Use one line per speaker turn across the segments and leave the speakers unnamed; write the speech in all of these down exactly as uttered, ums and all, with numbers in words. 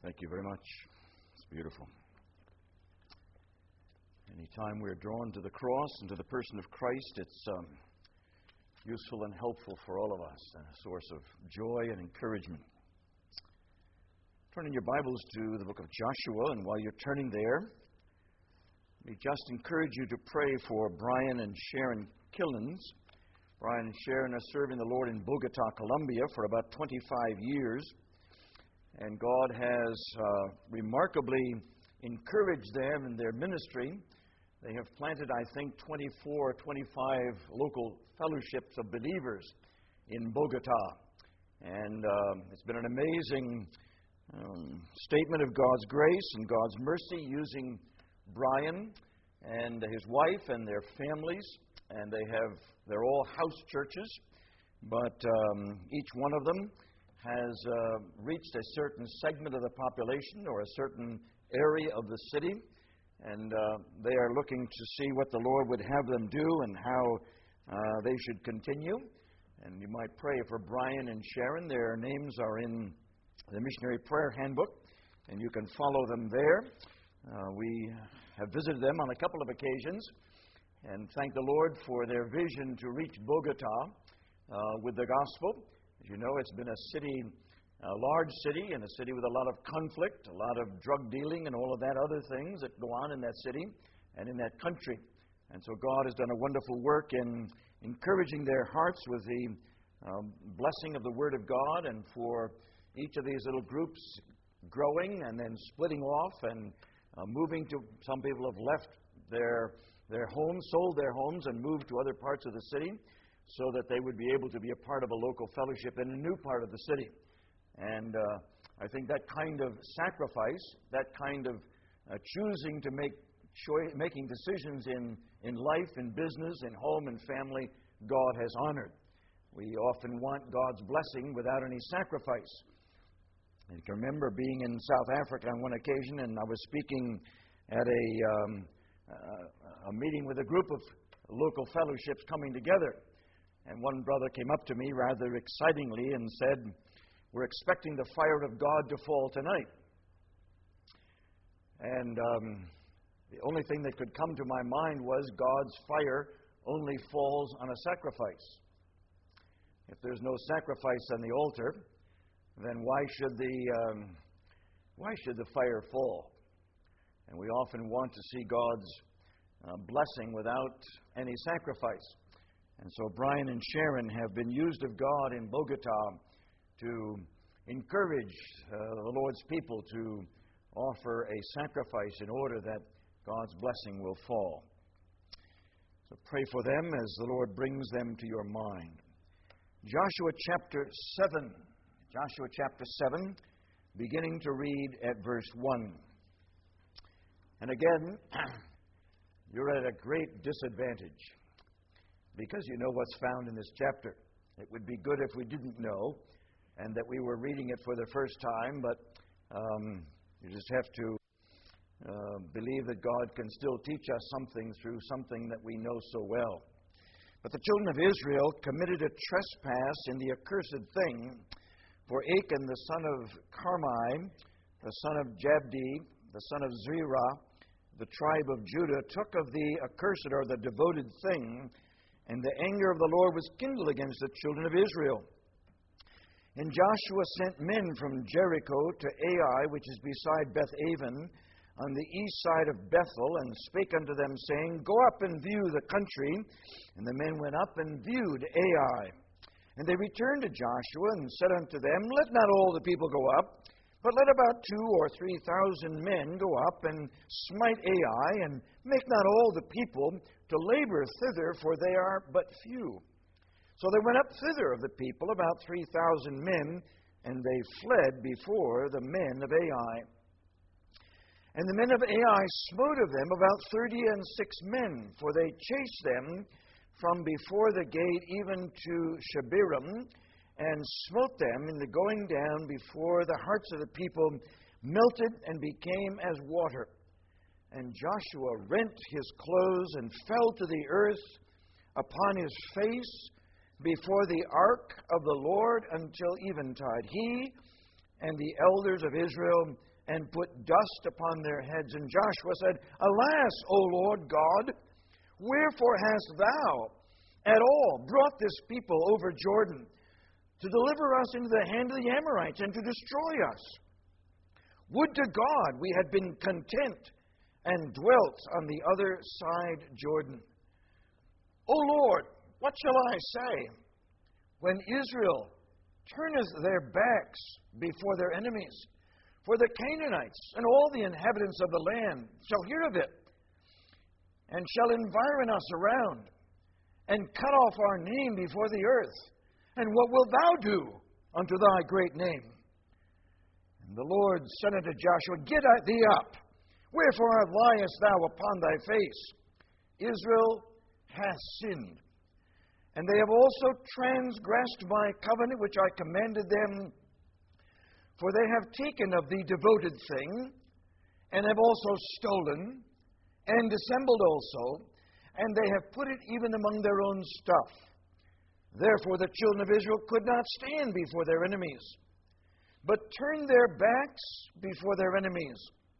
Thank you very much. It's beautiful. Anytime we're drawn to the cross and to the person of Christ, it's um, useful and helpful for all of us, and a source of joy and encouragement. Turn in your Bibles to the book of Joshua, and while you're turning there, let me just encourage you to pray for Brian and Sharon Killens. Brian and Sharon are serving the Lord in Bogota, Colombia for about twenty-five years. And God has uh, remarkably encouraged them in their ministry. They have planted, I think, twenty-four, twenty-five local fellowships of believers in Bogota. And uh, it's been an amazing um, statement of God's grace and God's mercy using Brian and his wife and their families. And they have, they're all house churches, but um, each one of them has uh, reached a certain segment of the population or a certain area of the city, and uh, they are looking to see what the Lord would have them do and how uh, they should continue. And you might pray for Brian and Sharon. Their names are in the Missionary Prayer Handbook, and you can follow them there. Uh, we have visited them on a couple of occasions, and thank the Lord for their vision to reach Bogota uh, with the gospel. As you know, it's been a city, a large city, and a city with a lot of conflict, a lot of drug dealing, and all of that other things that go on in that city and in that country. And so God has done a wonderful work in encouraging their hearts with the um, blessing of the Word of God, and for each of these little groups growing and then splitting off and uh, moving to, some people have left their, their homes, sold their homes, and moved to other parts of the city, so that they would be able to be a part of a local fellowship in a new part of the city. And uh, I think that kind of sacrifice, that kind of uh, choosing to make choice, making decisions in, in life, in business, in home and family, God has honored. We often want God's blessing without any sacrifice. I can remember being in South Africa on one occasion, and I was speaking at a, um, uh, a meeting with a group of local fellowships coming together. And one brother came up to me rather excitingly and said, "We're expecting the fire of God to fall tonight." And um, the only thing that could come to my mind was God's fire only falls on a sacrifice. If there's no sacrifice on the altar, then why should the um, why should the fire fall? And we often want to see God's uh, blessing without any sacrifice. And so Brian and Sharon have been used of God in Bogota to encourage uh, the Lord's people to offer a sacrifice in order that God's blessing will fall. So pray for them as the Lord brings them to your mind. Joshua chapter seven. Joshua chapter seven, beginning to read at verse one. And again, you're at a great disadvantage, because you know what's found in this chapter. It would be good if we didn't know and that we were reading it for the first time, but um, you just have to uh, believe that God can still teach us something through something that we know so well. But the children of Israel committed a trespass in the accursed thing, for Achan, the son of Carmi, the son of Jabdi, the son of Zerah, the tribe of Judah, took of the accursed, or the devoted thing, and the anger of the Lord was kindled against the children of Israel. And Joshua sent men from Jericho to Ai, which is beside Beth-aven, on the east side of Bethel, and spake unto them, saying, Go up and view the country. And the men went up and viewed Ai. And they returned to Joshua and said unto them, Let not all the people go up, but let about two or three thousand men go up and smite Ai, and make not all the people to labor thither, for they are but few. So they went up thither of the people, about three thousand men, and they fled before the men of Ai. And the men of Ai smote of them about thirty and six men, for they chased them from before the gate even to Shebarim, and smote them in the going down, before the hearts of the people melted and became as water. And Joshua rent his clothes and fell to the earth upon his face before the ark of the Lord until eventide, he and the elders of Israel, and put dust upon their heads. And Joshua said, Alas, O Lord God, wherefore hast thou at all brought this people over Jordan to deliver us into the hand of the Amorites and to destroy us? Would to God we had been content and dwelt on the other side Jordan. O Lord, what shall I say when Israel turneth their backs before their enemies? For the Canaanites and all the inhabitants of the land shall hear of it, and shall environ us around, and cut off our name before the earth. And what wilt thou do unto thy great name? And the Lord said unto Joshua, Get thee up, wherefore liest thou upon thy face? Israel hath sinned, and they have also transgressed my covenant which I commanded them. For they have taken of the devoted thing, and have also stolen, and dissembled also, and they have put it even among their own stuff. Therefore the children of Israel could not stand before their enemies, but turned their backs before their enemies,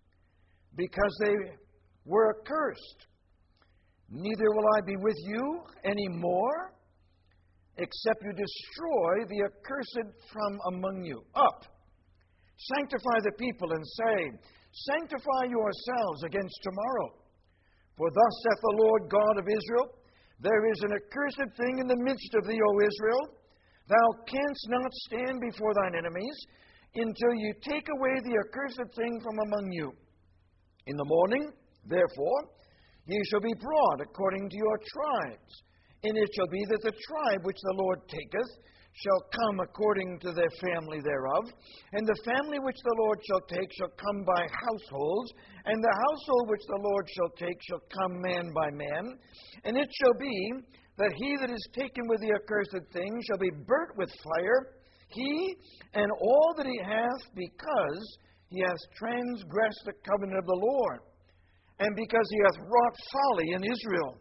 because they were accursed. Neither will I be with you any more, except you destroy the accursed from among you. Up! Sanctify the people, and say, Sanctify yourselves against tomorrow. For thus saith the Lord God of Israel, There is an accursed thing in the midst of thee, O Israel. Thou canst not stand before thine enemies, until you take away the accursed thing from among you. In the morning, therefore, ye shall be brought according to your tribes. And it shall be that the tribe which the Lord taketh shall come according to their family thereof, and the family which the Lord shall take shall come by households, and the household which the Lord shall take shall come man by man. And it shall be that he that is taken with the accursed thing shall be burnt with fire, he and all that he hath, because he hath transgressed the covenant of the Lord, and because he hath wrought folly in Israel.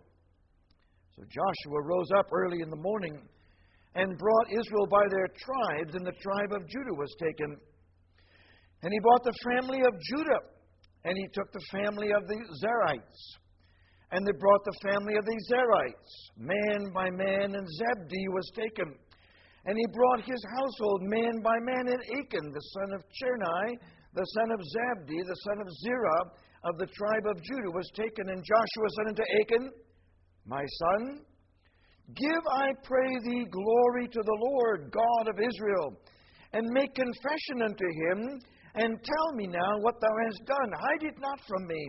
So Joshua rose up early in the morning, and brought Israel by their tribes, and the tribe of Judah was taken. And he brought the family of Judah, and he took the family of the Zerites. And they brought the family of the Zerites, man by man, and Zabdi was taken. And he brought his household, man by man, and Achan, the son of Chernai, the son of Zabdi, the son of Zerah, of the tribe of Judah, was taken. And Joshua said unto Achan, My son, give, I pray thee, glory to the Lord God of Israel, and make confession unto him, and tell me now what thou hast done. Hide it not from me.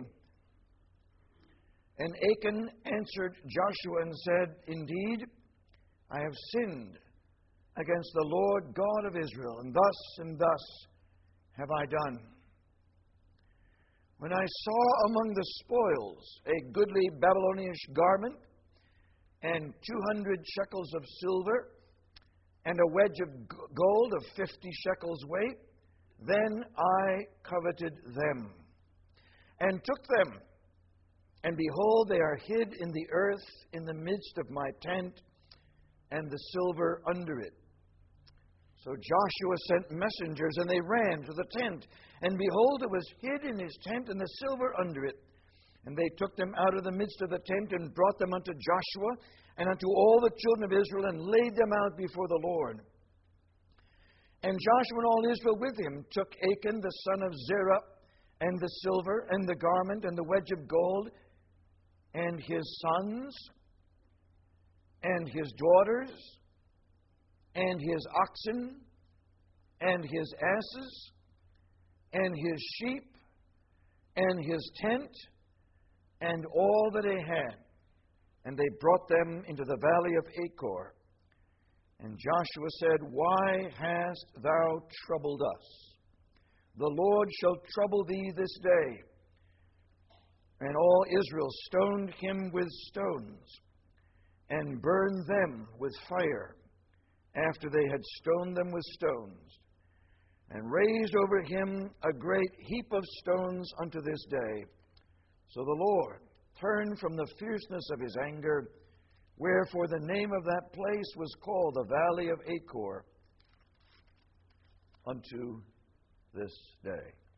And Achan answered Joshua and said, Indeed, I have sinned against the Lord God of Israel, and thus and thus have I done. When I saw among the spoils a goodly Babylonish garment, and two hundred shekels of silver, and a wedge of gold of fifty shekels weight, then I coveted them, and took them. And behold, they are hid in the earth in the midst of my tent, and the silver under it. So Joshua sent messengers, and they ran to the tent, and behold, it was hid in his tent, and the silver under it. And they took them out of the midst of the tent, and brought them unto Joshua, and unto all the children of Israel, and laid them out before the Lord. And Joshua and all Israel with him took Achan the son of Zerah, and the silver, and the garment, and the wedge of gold, and his sons, and his daughters, and his oxen, and his asses, and his sheep, and his tent, and all that they had. And they brought them into the valley of Achor. And Joshua said, Why hast thou troubled us? The Lord shall trouble thee this day. And all Israel stoned him with stones, and burned them with fire, after they had stoned them with stones, and raised over him a great heap of stones unto this day. So the Lord turned from the fierceness of his anger, wherefore the name of that place was called the Valley of Achor unto this day.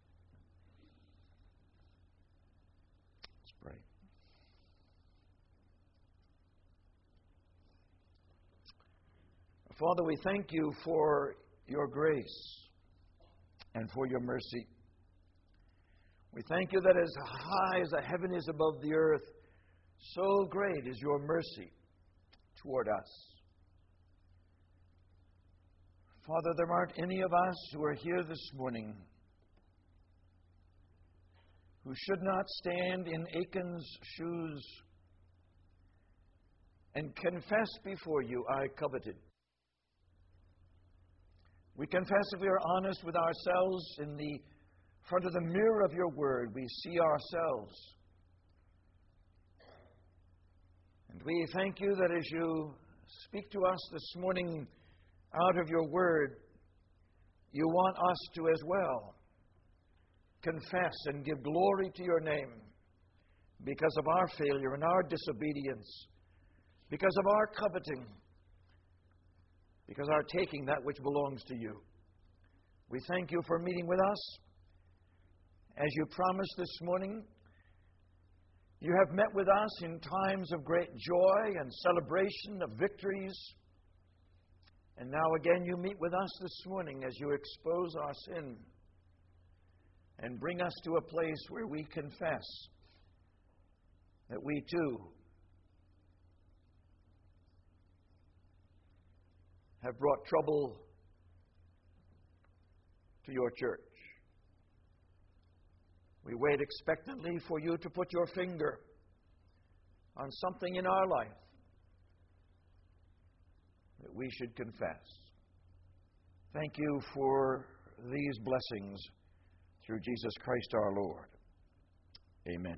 Let's pray. Father, we thank you for your grace and for your mercy. We thank you that as high as the heaven is above the earth, so great is your mercy toward us. Father, there aren't any of us who are here this morning who should not stand in Achan's shoes and confess before you, I coveted. We confess, if we are honest with ourselves, in the front of the mirror of your word, we see ourselves. And we thank you that as you speak to us this morning out of your word, you want us to as well confess and give glory to your name because of our failure and our disobedience, because of our coveting, because our taking that which belongs to you. We thank you for meeting with us. As you promised this morning, you have met with us in times of great joy and celebration of victories. And now again you meet with us this morning as you expose our sin and bring us to a place where we confess that we too have brought trouble to your church. We wait expectantly for you to put your finger on something in our life that we should confess. Thank you for these blessings through Jesus Christ our Lord. Amen.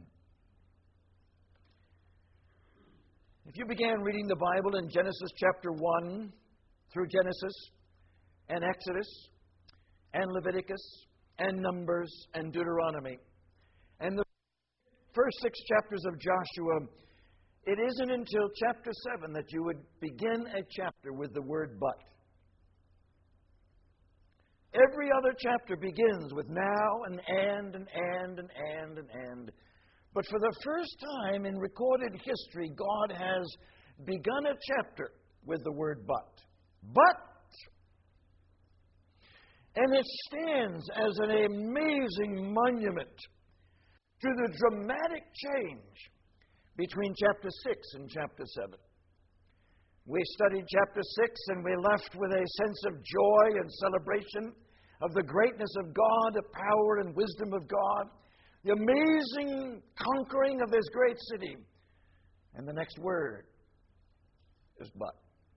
If you began reading the Bible in Genesis chapter one through Genesis and Exodus and Leviticus and Numbers and Deuteronomy and the first six chapters of Joshua, it isn't until chapter seven that you would begin a chapter with the word but. Every other chapter begins with now and and and and and and and and. But for the first time in recorded history, God has begun a chapter with the word but. But. And it stands as an amazing monument to the dramatic change between chapter six and chapter seven. We studied chapter six and we left with a sense of joy and celebration of the greatness of God, the power and wisdom of God, the amazing conquering of this great city. And the next word is but.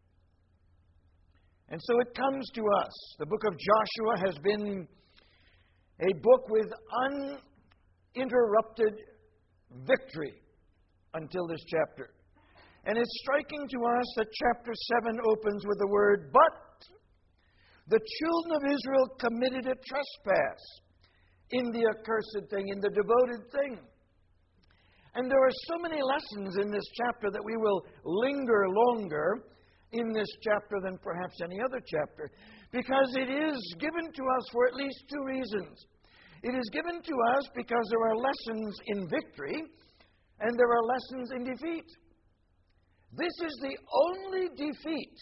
And so it comes to us. The book of Joshua has been a book with uninterrupted victory until this chapter. And it's striking to us that chapter seven opens with the word, but the children of Israel committed a trespass in the accursed thing, in the devoted thing. And there are so many lessons in this chapter that we will linger longer in this chapter than perhaps any other chapter, because it is given to us for at least two reasons. It is given to us because there are lessons in victory and there are lessons in defeat. This is the only defeat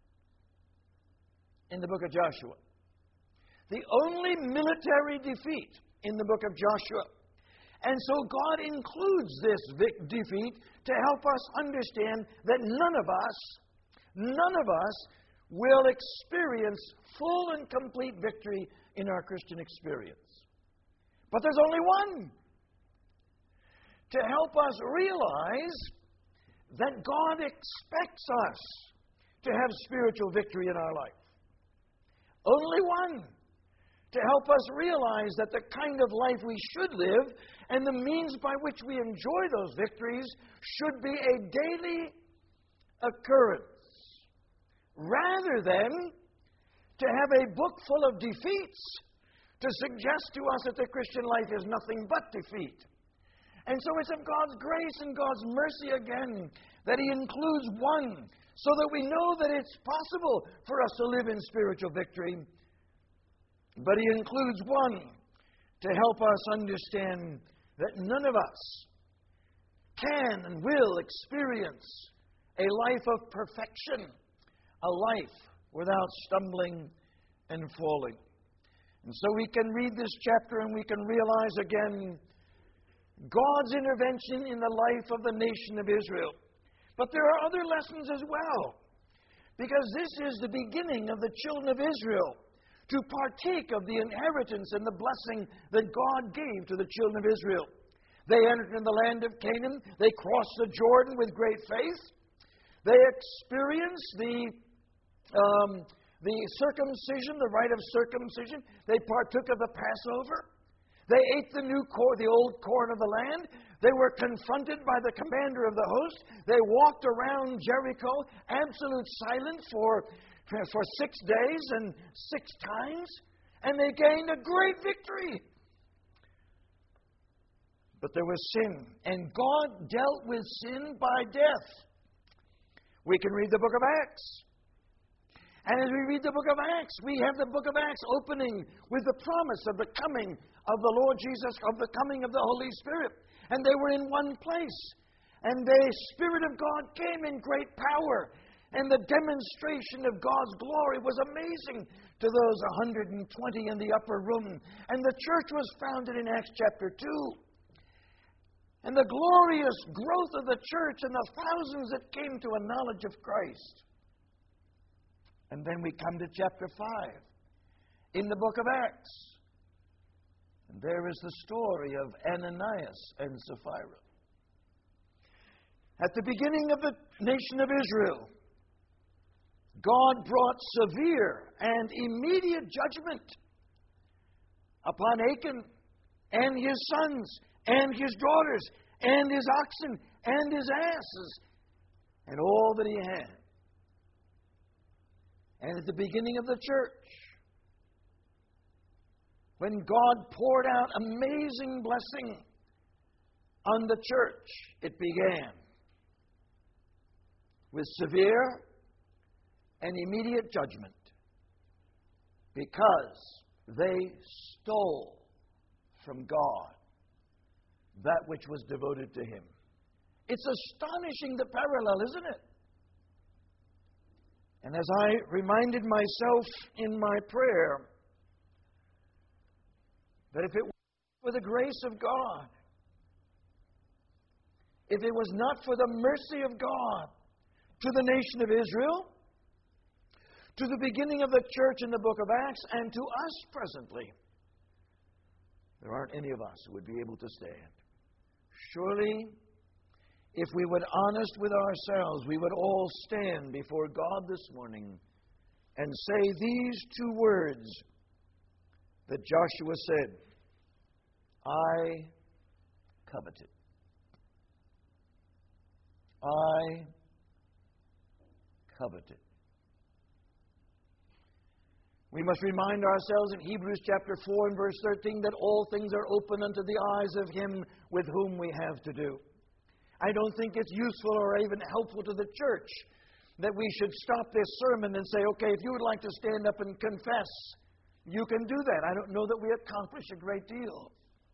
in the book of Joshua. The only military defeat in the book of Joshua. And so God includes this vic- defeat to help us understand that none of us, none of us will experience full and complete victory in our Christian experience. But there's only one to help us realize that God expects us to have spiritual victory in our life. Only one to help us realize that the kind of life we should live and the means by which we enjoy those victories should be a daily occurrence, rather than to have a book full of defeats to suggest to us that the Christian life is nothing but defeat. And so it's of God's grace and God's mercy again that He includes one, so that we know that it's possible for us to live in spiritual victory, But He includes one to help us understand that none of us can and will experience a life of perfection, a life without stumbling and falling. And so we can read this chapter and we can realize again God's intervention in the life of the nation of Israel. But there are other lessons as well, because this is the beginning of the children of Israel to partake of the inheritance and the blessing that God gave to the children of Israel. They entered in the land of Canaan. They crossed the Jordan with great faith. They experienced the um, the circumcision, the rite of circumcision. They partook of the Passover. They ate the new corn, the old corn of the land. They were confronted by the commander of the host. They walked around Jericho, absolute silence for, for six days and six times, and they gained a great victory. But there was sin, and God dealt with sin by death. We can read the book of Acts. And as we read the book of Acts, we have the book of Acts opening with the promise of the coming of the Lord Jesus, of the coming of the Holy Spirit. And they were in one place. And the Spirit of God came in great power. And the demonstration of God's glory was amazing to those one hundred twenty in the upper room. And the church was founded in Acts chapter two. And the glorious growth of the church and the thousands that came to a knowledge of Christ. And then we come to chapter five in the book of Acts. And there is the story of Ananias and Sapphira. At the beginning of the nation of Israel, God brought severe and immediate judgment upon Achan and his sons and his daughters and his oxen and his asses and all that he had. And at the beginning of the church, when God poured out amazing blessing on the church, it began with severe and immediate judgment because they stole from God that which was devoted to Him. It's astonishing, the parallel, isn't it? And as I reminded myself in my prayer, that if it were for the grace of God, if it was not for the mercy of God to the nation of Israel, to the beginning of the church in the book of Acts, and to us presently, there aren't any of us who would be able to stand. Surely, if we would honest with ourselves, we would all stand before God this morning and say these two words that Joshua said, I coveted. I coveted. We must remind ourselves in Hebrews chapter four and verse thirteen that all things are open unto the eyes of Him with whom we have to do. I don't think it's useful or even helpful to the church that we should stop this sermon and say, okay, if you would like to stand up and confess, you can do that. I don't know that we accomplish a great deal.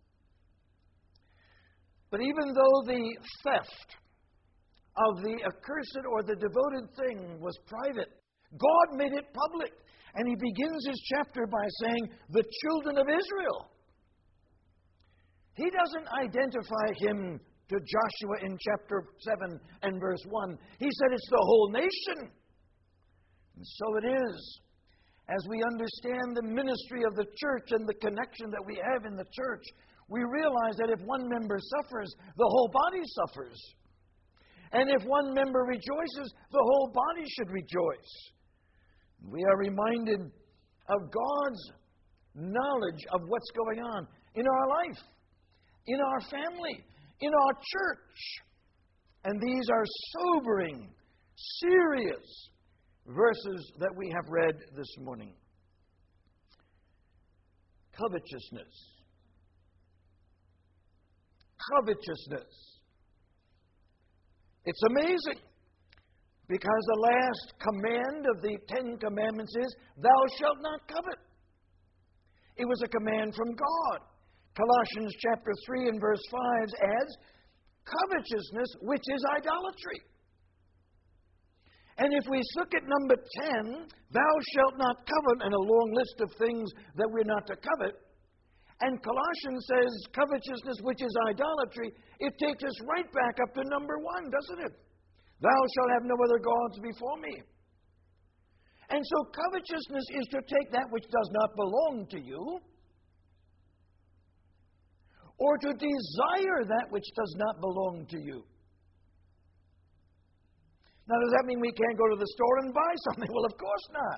But even though the theft of the accursed or the devoted thing was private, God made it public. And He begins His chapter by saying, the children of Israel. He doesn't identify Him to Joshua in chapter seven and verse one. He said it's the whole nation. And so it is. As we understand the ministry of the church and the connection that we have in the church, we realize that if one member suffers, the whole body suffers. And if one member rejoices, the whole body should rejoice. We are reminded of God's knowledge of what's going on in our life, in our family, in our church. And these are sobering, serious verses that we have read this morning. Covetousness. Covetousness. It's amazing. Because the last command of the Ten Commandments is, thou shalt not covet. It was a command from God. Colossians chapter three and verse five adds, covetousness, which is idolatry. And if we look at number ten, thou shalt not covet, and a long list of things that we're not to covet, and Colossians says covetousness, which is idolatry, it takes us right back up to number one, doesn't it? Thou shalt have no other gods before me. And so covetousness is to take that which does not belong to you, or to desire that which does not belong to you. Now, does that mean we can't go to the store and buy something? Well, of course not.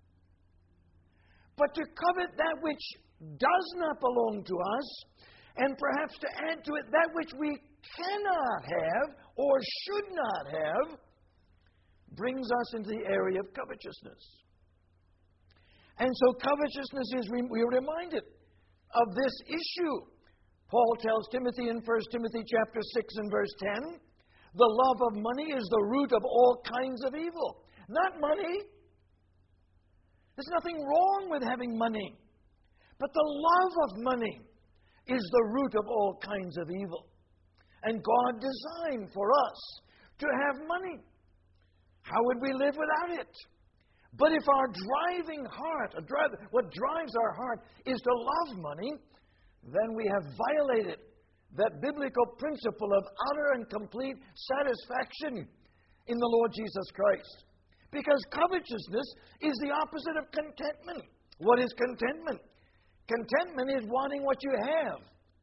But to covet that which does not belong to us, and perhaps to add to it that which we cannot have or should not have, brings us into the area of covetousness. And so covetousness is, we are reminded of this issue. Paul tells Timothy in First Timothy chapter six and verse ten, the love of money is the root of all kinds of evil. Not money. There's nothing wrong with having money. But the love of money is the root of all kinds of evil. And God designed for us to have money. How would we live without it? But if our driving heart, what drives our heart is to love money, then we have violated that biblical principle of utter and complete satisfaction in the Lord Jesus Christ. Because covetousness is the opposite of contentment. What is contentment? Contentment is wanting what you have,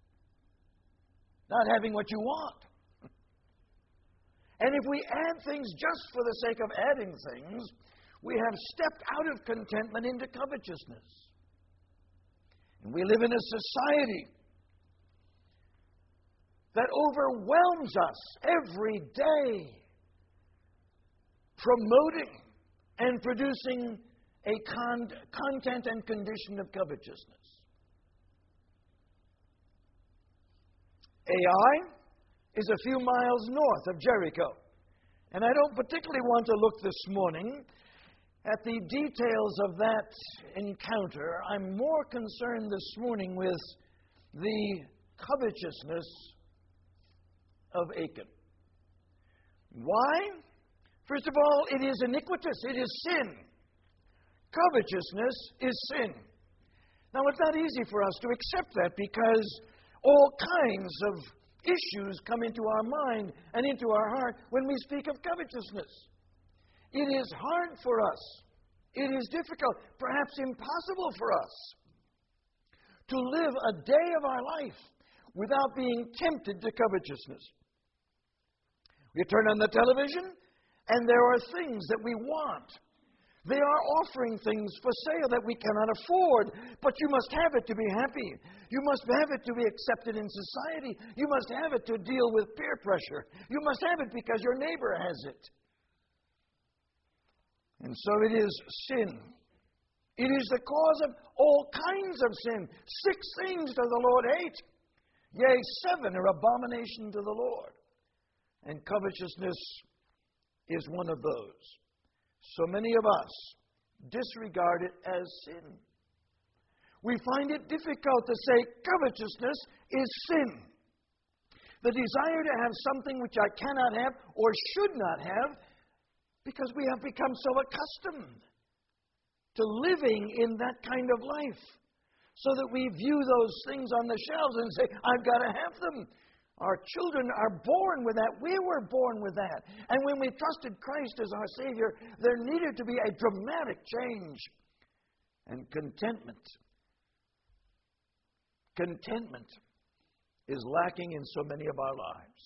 not having what you want. And if we add things just for the sake of adding things, we have stepped out of contentment into covetousness. And we live in a society that overwhelms us every day, promoting and producing a con- content and condition of covetousness. Ai is a few miles north of Jericho. And I don't particularly want to look this morning at the details of that encounter. I'm more concerned this morning with the covetousness of Achan. Why? First of all, it is iniquitous. It is sin. Covetousness is sin. Now, it's not easy for us to accept that because all kinds of issues come into our mind and into our heart when we speak of covetousness. It is hard for us. It is difficult, perhaps impossible for us, to live a day of our life without being tempted to covetousness. We turn on the television, and there are things that we want. They are offering things for sale that we cannot afford, but you must have it to be happy. You must have it to be accepted in society. You must have it to deal with peer pressure. You must have it because your neighbor has it. And so it is sin. It is the cause of all kinds of sin. Six things does the Lord hate. Yea, seven are abomination to the Lord. And covetousness is one of those. So many of us disregard it as sin. We find it difficult to say covetousness is sin. The desire to have something which I cannot have or should not have, because we have become so accustomed to living in that kind of life, so that we view those things on the shelves and say, I've got to have them. Our children are born with that. We were born with that. And when we trusted Christ as our Savior, there needed to be a dramatic change. And contentment. Contentment is lacking in so many of our lives.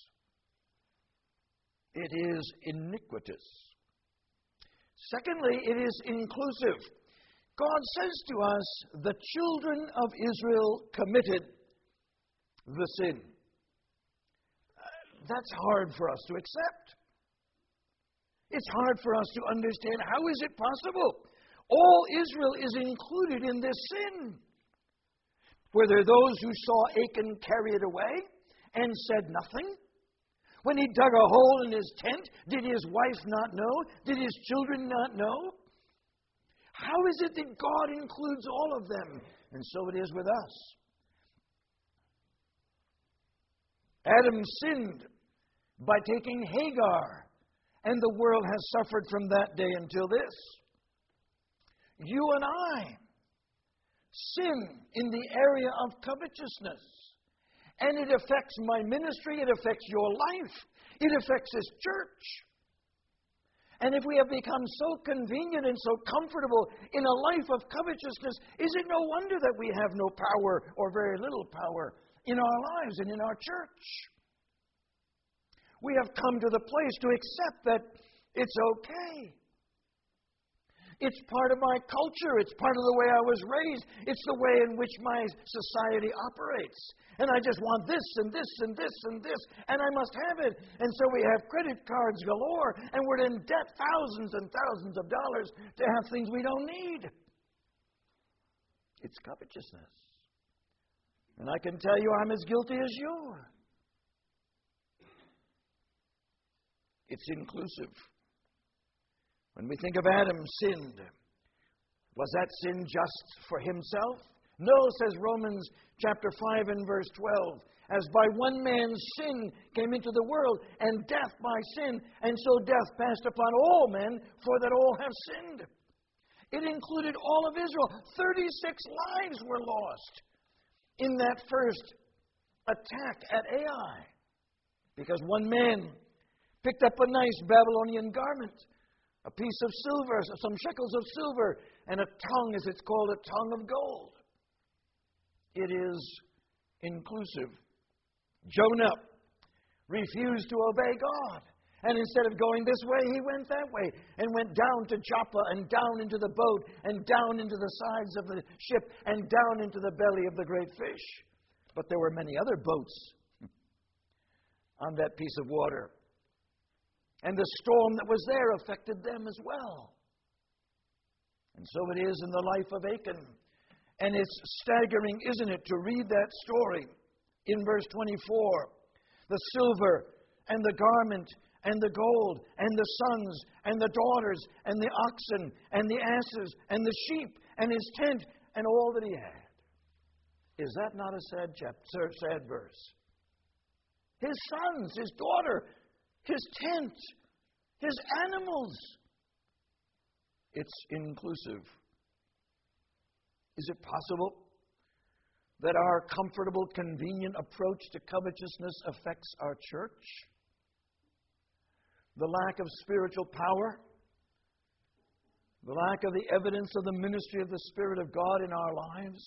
It is iniquitous. Secondly, it is inclusive. God says to us, the children of Israel committed the sin. That's hard for us to accept. It's hard for us to understand. How is it possible? All Israel is included in this sin. Were there those who saw Achan carry it away and said nothing? When he dug a hole in his tent, did his wife not know? Did his children not know? How is it that God includes all of them? and so it is with us. Adam sinned by taking Hagar, and the world has suffered from that day until this. You and I sin in the area of covetousness, and it affects my ministry, it affects your life, it affects this church. And if we have become so convenient and so comfortable in a life of covetousness, is it no wonder that we have no power or very little power in our lives and in our church? We have come to the place to accept that it's okay. It's part of my culture. It's part of the way I was raised. It's the way in which my society operates. And I just want this and this and this and this, and I must have it. And so we have credit cards galore, and we're in debt thousands and thousands of dollars to have things we don't need. It's covetousness. And I can tell you I'm as guilty as you. It's inclusive. When we think of Adam sinned, was that sin just for himself? No, says Romans chapter five and verse twelve. As by one man's sin came into the world, and death by sin, and so death passed upon all men, for that all have sinned. It included all of Israel. thirty-six lives were lost in that first attack at Ai, because one man picked up a nice Babylonian garment, a piece of silver, some shekels of silver, and a tongue, as it's called, a tongue of gold. It is inclusive. Jonah refused to obey God. And instead of going this way, he went that way and went down to Joppa and down into the boat and down into the sides of the ship and down into the belly of the great fish. But there were many other boats on that piece of water. And the storm that was there affected them as well. And so it is in the life of Achan. And it's staggering, isn't it, to read that story in verse twenty-four. The silver and the garment and the gold and the sons and the daughters and the oxen and the asses and the sheep and his tent and all that he had. Is that not a sad chapter, sad verse? His sons, his daughter, his tent, his animals. It's inclusive. Is it possible that our comfortable, convenient approach to covetousness affects our church? The lack of spiritual power, the lack of the evidence of the ministry of the Spirit of God in our lives?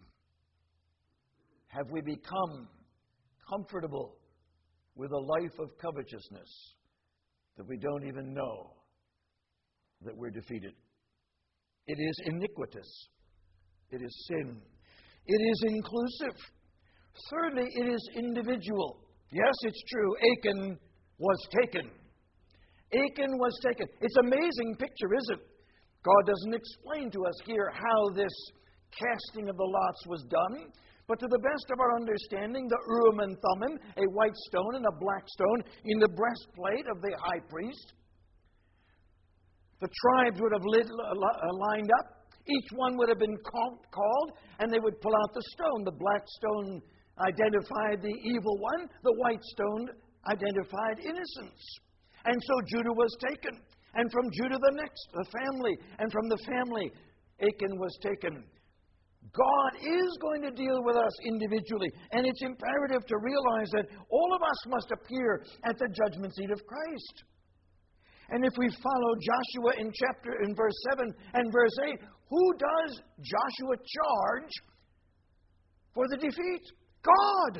Have we become comfortable with a life of covetousness that we don't even know that we're defeated? It is iniquitous. It is sin. It is inclusive. Thirdly, it is individual. Yes, it's true. Achan was taken. Achan was taken. It's an amazing picture, isn't it? God doesn't explain to us here how this casting of the lots was done. But to the best of our understanding, the Urim and Thummim, a white stone and a black stone, in the breastplate of the high priest. The tribes would have lit, lined up. Each one would have been called, and they would pull out the stone. The black stone identified the evil one. The white stone identified innocence. And so Judah was taken. And from Judah the next, the family. And from the family, Achan was taken. God is going to deal with us individually. And it's imperative to realize that all of us must appear at the judgment seat of Christ. And if we follow Joshua in chapter in verse seven and verse eight, who does Joshua charge for the defeat? God.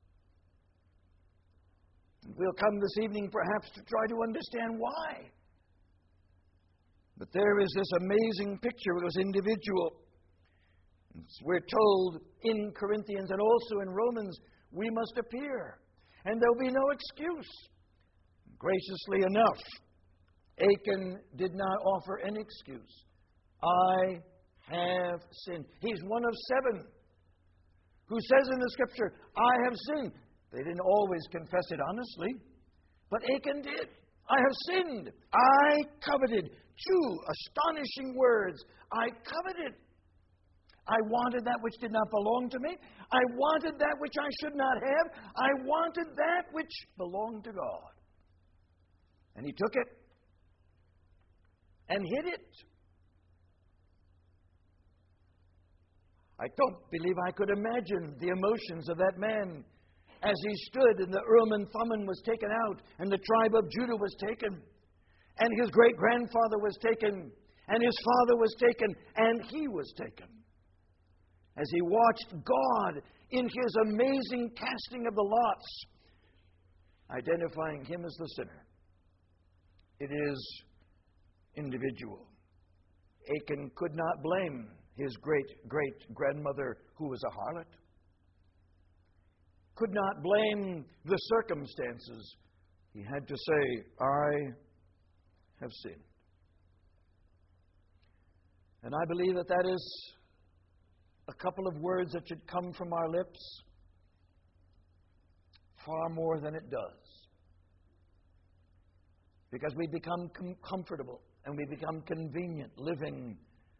We'll come this evening perhaps to try to understand why. But there is this amazing picture. It was individual. We're told in Corinthians and also in Romans, we must appear. And there'll be no excuse. Graciously enough, Achan did not offer an excuse. I have sinned. He's one of seven who says in the Scripture, I have sinned. They didn't always confess it honestly, but Achan did. I have sinned. I coveted. Two astonishing words. I coveted. I wanted that which did not belong to me. I wanted that which I should not have. I wanted that which belonged to God. And he took it and hid it. I don't believe I could imagine the emotions of that man as he stood and the Urim and Thummim was taken out and the tribe of Judah was taken and his great-grandfather was taken and his father was taken and he was taken. As he watched God in his amazing casting of the lots, identifying him as the sinner. It is individual. Achan could not blame his great-great-grandmother who was a harlot. Could not blame the circumstances. He had to say, I have sinned. And I believe that that is a couple of words that should come from our lips far more than it does. Because we become com- comfortable and we become convenient living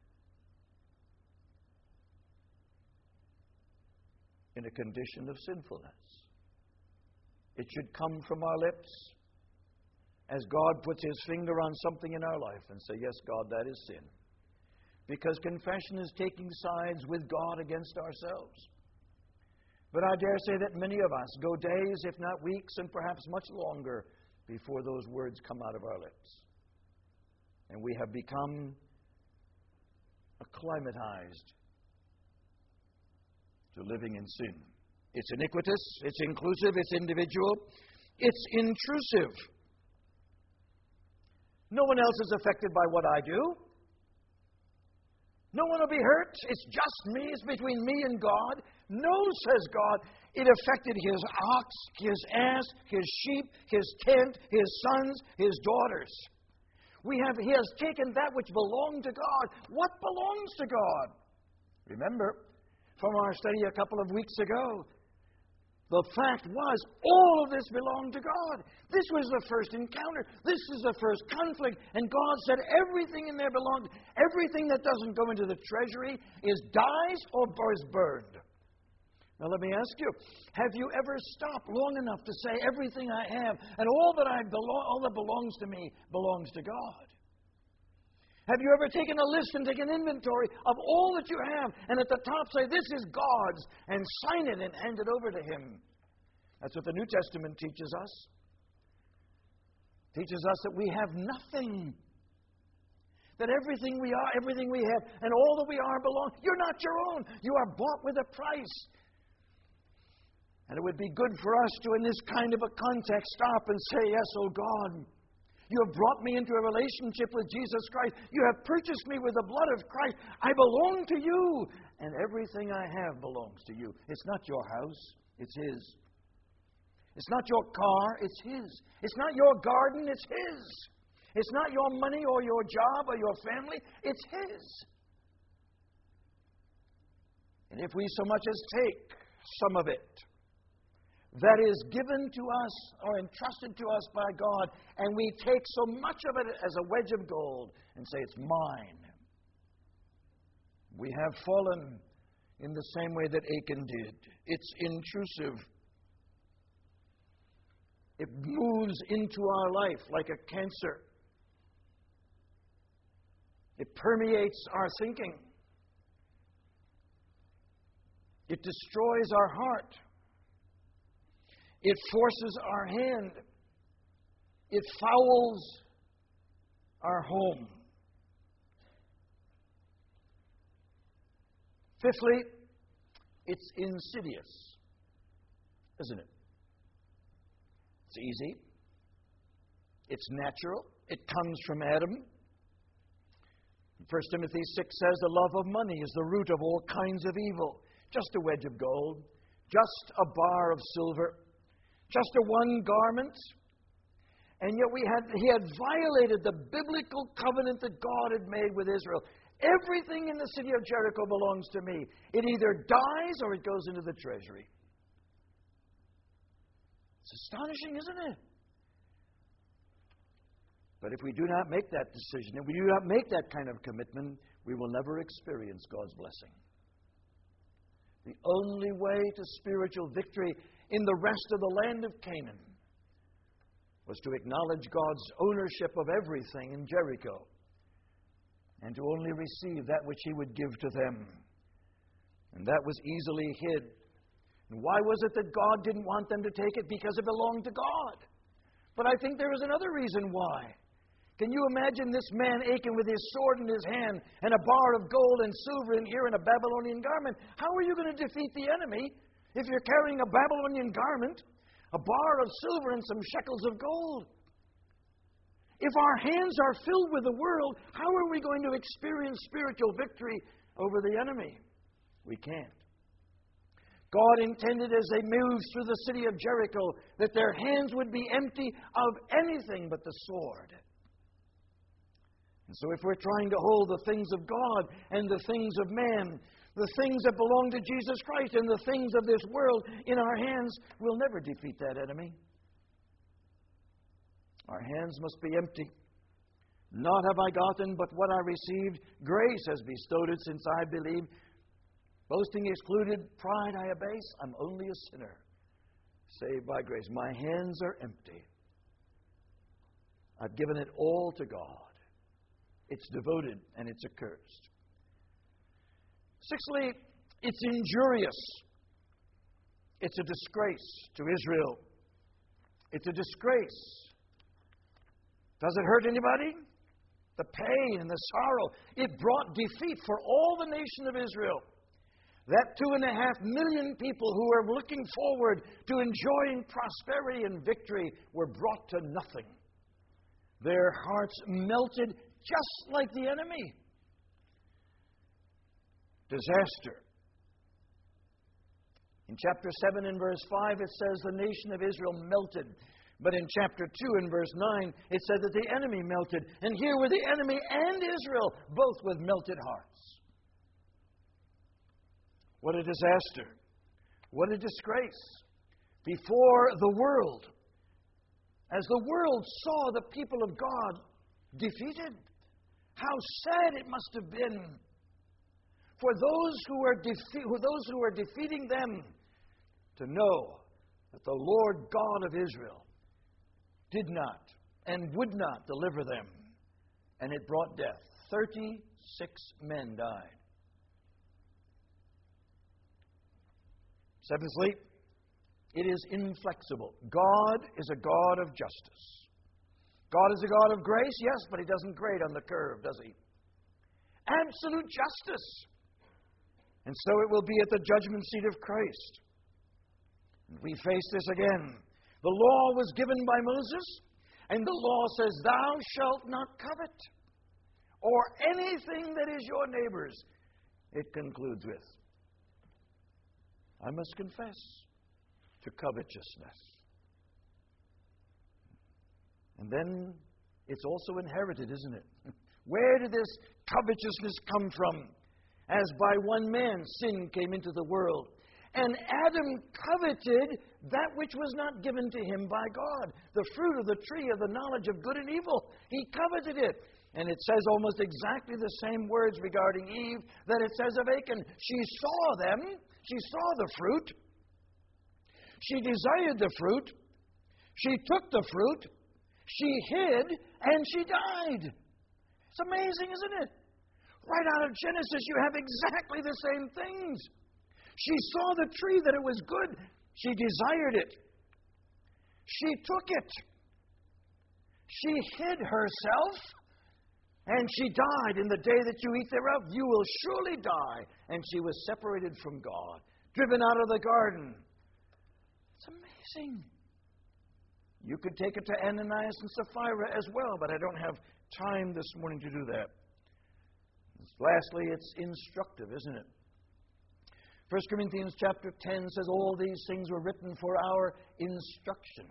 in a condition of sinfulness. It should come from our lips as God puts His finger on something in our life and say, yes, God, that is sin. Because confession is taking sides with God against ourselves. But I dare say that many of us go days, if not weeks, and perhaps much longer before those words come out of our lips. And we have become acclimatized to living in sin. It's iniquitous, it's inclusive, it's individual, it's intrusive. No one else is affected by what I do. No one will be hurt. It's just me. It's between me and God. No, says God, it affected his ox, his ass, his sheep, his tent, his sons, his daughters. We have, he has taken that which belonged to God. What belongs to God? Remember, from our study a couple of weeks ago, the fact was, all of this belonged to God. This was the first encounter. This is the first conflict. And God said everything in there belonged. Everything that doesn't go into the treasury is dies or is burned. Now let me ask you, have you ever stopped long enough to say everything I have and all that I belong, all that belongs to me belongs to God? Have you ever taken a list and taken inventory of all that you have and at the top say, this is God's, and sign it and hand it over to Him? That's what the New Testament teaches us. It teaches us that we have nothing. That everything we are, everything we have, and all that we are belongs. You're not your own. You are bought with a price. And it would be good for us to, in this kind of a context, stop and say, yes, oh God, you have brought me into a relationship with Jesus Christ. You have purchased me with the blood of Christ. I belong to you. And everything I have belongs to you. It's not your house. It's His. It's not your car. It's His. It's not your garden. It's His. It's not your money or your job or your family. It's His. And if we so much as take some of it, that is given to us or entrusted to us by God, and we take so much of it as a wedge of gold and say, it's mine. We have fallen in the same way that Achan did. It's intrusive. It moves into our life like a cancer. It permeates our thinking. It destroys our heart. It forces our hand. It fouls our home. Fifthly, it's insidious, isn't it? It's easy. It's natural. It comes from Adam. First Timothy six says the love of money is the root of all kinds of evil. Just a wedge of gold, just a bar of silver, just a one garment. And yet we had, he had violated the biblical covenant that God had made with Israel. Everything in the city of Jericho belongs to me. It either dies or it goes into the treasury. It's astonishing, isn't it? But if we do not make that decision, if we do not make that kind of commitment, we will never experience God's blessing. The only way to spiritual victory in the rest of the land of Canaan was to acknowledge God's ownership of everything in Jericho and to only receive that which He would give to them. And that was easily hid. And why was it that God didn't want them to take it? Because it belonged to God. But I think there was another reason why. Can you imagine this man Achan with his sword in his hand and a bar of gold and silver in here and a Babylonian garment? How are you going to defeat the enemy if you're carrying a Babylonian garment, a bar of silver, and some shekels of gold? If our hands are filled with the world, how are we going to experience spiritual victory over the enemy? We can't. God intended as they moved through the city of Jericho that their hands would be empty of anything but the sword. And so if we're trying to hold the things of God and the things of man, the things that belong to Jesus Christ and the things of this world in our hands, we'll never defeat that enemy. Our hands must be empty. Not have I gotten, but what I received, grace has bestowed it, since I believe. Boasting excluded, pride I abase. I'm only a sinner, saved by grace. My hands are empty. I've given it all to God. It's devoted and it's accursed. Sixthly, it's injurious. It's a disgrace to Israel. It's a disgrace. Does it hurt anybody? The pain and the sorrow. It brought defeat for all the nation of Israel. That two and a half million people who were looking forward to enjoying prosperity and victory were brought to nothing. Their hearts melted just like the enemy. Disaster. In chapter seven and verse five, it says the nation of Israel melted. But in chapter two and verse nine, it said that the enemy melted. And here were the enemy and Israel, both with melted hearts. What a disaster. What a disgrace. Before the world, as the world saw the people of God defeated, how sad it must have been for those who were defe- those who were defeating them to know that the Lord God of Israel did not and would not deliver them. And it brought death. Thirty-six men died. Seventhly, it is inflexible. God is a God of justice. God is a God of grace, yes, but He doesn't grade on the curve, does He? Absolute justice. And so it will be at the judgment seat of Christ. We face this again. The law was given by Moses, and the law says, thou shalt not covet, or anything that is your neighbor's. It concludes with, I must confess to covetousness. And then it's also inherited, isn't it? Where did this covetousness come from? As by one man sin came into the world. And Adam coveted that which was not given to him by God. The fruit of the tree of the knowledge of good and evil. He coveted it. And it says almost exactly the same words regarding Eve that it says of Achan. She saw them. She saw the fruit. She desired the fruit. She took the fruit. She hid, and she died. It's amazing, isn't it? Right out of Genesis, you have exactly the same things. She saw the tree that it was good. She desired it. She took it. She hid herself, and she died. In the day that you eat thereof, you will surely die. And she was separated from God, driven out of the garden. It's amazing. You could take it to Ananias and Sapphira as well, but I don't have time this morning to do that. Lastly, it's instructive, isn't it? First Corinthians chapter ten says all these things were written for our instruction.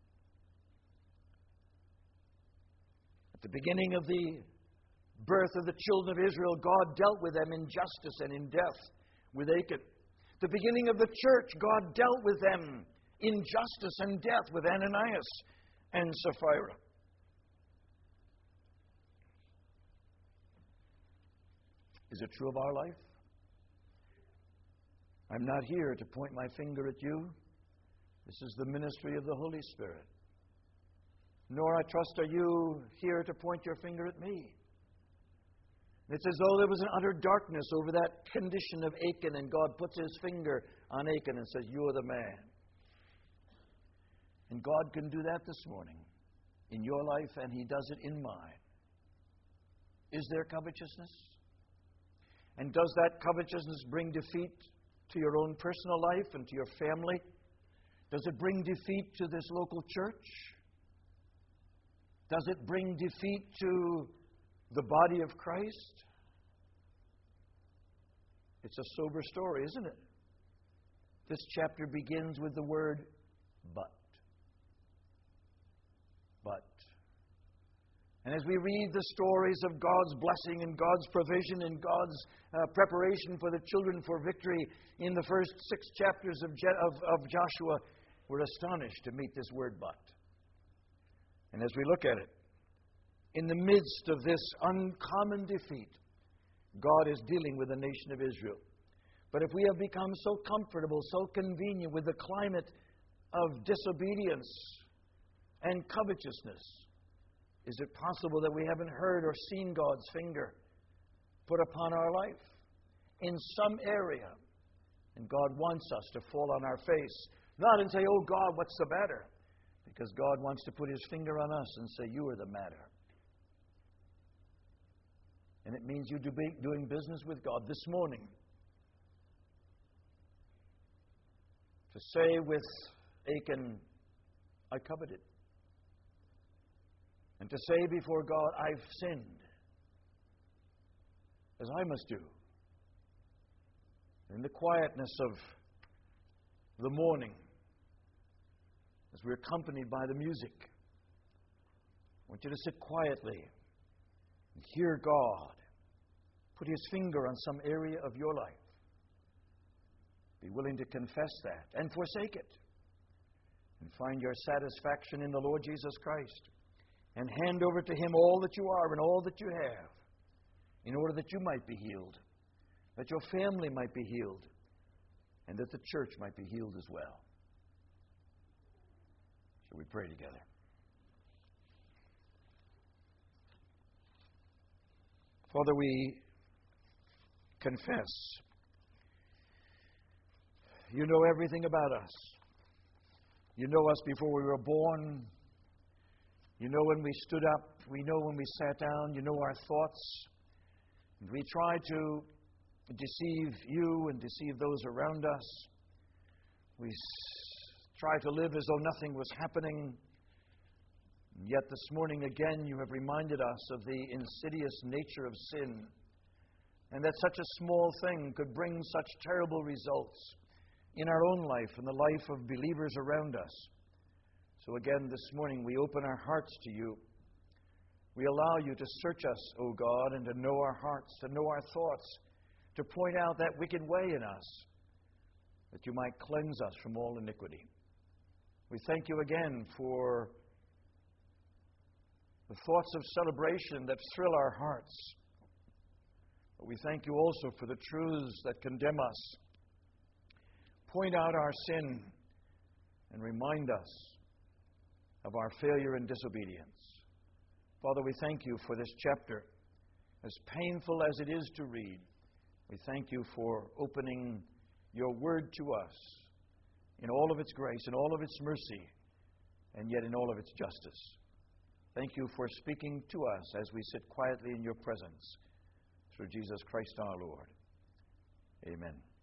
At the beginning of the birth of the children of Israel, God dealt with them in justice and in death with Achan. The beginning of the church, God dealt with them in justice and death with Ananias and Sapphira. Is it true of our life? I'm not here to point my finger at you. This is the ministry of the Holy Spirit. Nor, I trust, are you here to point your finger at me. It's as though there was an utter darkness over that condition of Achan, and God puts His finger on Achan and says, "You're the man." And God can do that this morning in your life, and He does it in mine. Is there covetousness? And does that covetousness bring defeat to your own personal life and to your family? Does it bring defeat to this local church? Does it bring defeat to the body of Christ? It's a sober story, isn't it? This chapter begins with the word but. But. And as we read the stories of God's blessing and God's provision and God's uh, preparation for the children for victory in the first six chapters of, Je- of, of Joshua, we're astonished to meet this word but. And as we look at it, in the midst of this uncommon defeat, God is dealing with the nation of Israel. But if we have become so comfortable, so convenient with the climate of disobedience and covetousness, is it possible that we haven't heard or seen God's finger put upon our life in some area? And God wants us to fall on our face, not and say, "Oh God, what's the matter?" Because God wants to put His finger on us and say, "You are the matter." And it means you do be doing business with God this morning. To say with Achan, "I coveted." And to say before God, "I've sinned," as I must do. In the quietness of the morning, as we're accompanied by the music, I want you to sit quietly and hear God put His finger on some area of your life. Be willing to confess that and forsake it, and find your satisfaction in the Lord Jesus Christ, and hand over to Him all that you are and all that you have, in order that you might be healed, that your family might be healed, and that the church might be healed as well. Shall we pray together? Father, we confess You know everything about us. You know us before we were born. You know when we stood up. We know when we sat down. You know our thoughts. And we try to deceive you and deceive those around us. We try to live as though nothing was happening. Yet this morning again you have reminded us of the insidious nature of sin, and that such a small thing could bring such terrible results in our own life and the life of believers around us. So again this morning we open our hearts to you. We allow you to search us, O God, and to know our hearts, to know our thoughts, to point out that wicked way in us, that you might cleanse us from all iniquity. We thank you again for the thoughts of celebration that thrill our hearts. But we thank you also for the truths that condemn us, point out our sin, and remind us of our failure and disobedience. Father, we thank you for this chapter. As painful as it is to read, we thank you for opening your word to us in all of its grace, in all of its mercy, and yet in all of its justice. Thank you for speaking to us as we sit quietly in your presence, through Jesus Christ our Lord. Amen.